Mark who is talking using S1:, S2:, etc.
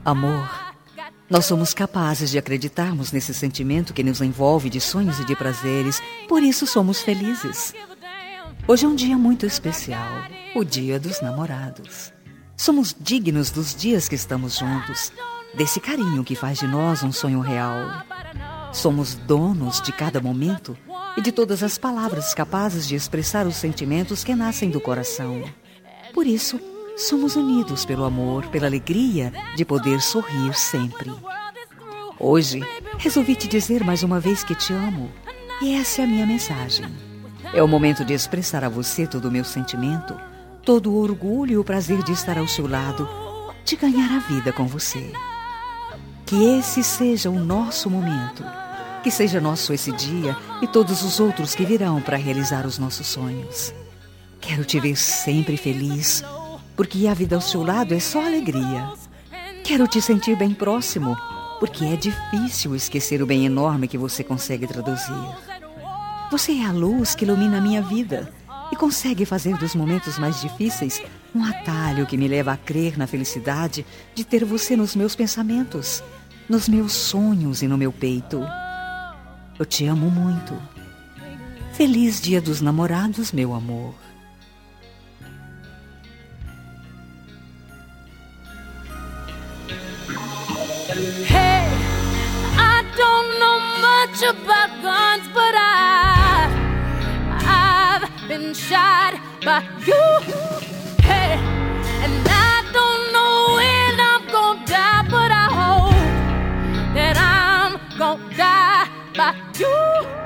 S1: Amor. Nós somos capazes de acreditarmos nesse sentimento que nos envolve de sonhos e de prazeres, por isso somos felizes. Hoje é um dia muito especial, o Dia dos Namorados. Somos dignos dos dias que estamos juntos, desse carinho que faz de nós um sonho real. Somos donos de cada momento e de todas as palavras capazes de expressar os sentimentos que nascem do coração. Por isso, somos unidos pelo amor, pela alegria de poder sorrir sempre. Hoje, resolvi te dizer mais uma vez que te amo. E essa é a minha mensagem. É o momento de expressar a você todo o meu sentimento, todo o orgulho e o prazer de estar ao seu lado, de ganhar a vida com você. Que esse seja o nosso momento. Que seja nosso esse dia e todos os outros que virão para realizar os nossos sonhos. Quero te ver sempre feliz, porque a vida ao seu lado é só alegria. Quero te sentir bem próximo, porque é difícil esquecer o bem enorme que você consegue traduzir. Você é a luz que ilumina a minha vida e consegue fazer dos momentos mais difíceis um atalho que me leva a crer na felicidade de ter você nos meus pensamentos, nos meus sonhos e no meu peito. Eu te amo muito. Feliz Dia dos Namorados, meu amor.
S2: Hey, I don't know much about guns, but I've been shot by you. Hey, and I don't know when I'm gonna die, but I hope that I'm gonna die by you.